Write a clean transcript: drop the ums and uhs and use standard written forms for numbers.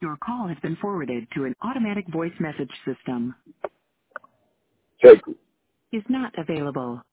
Your call has been forwarded to an automatic voice message system. Take Is not available.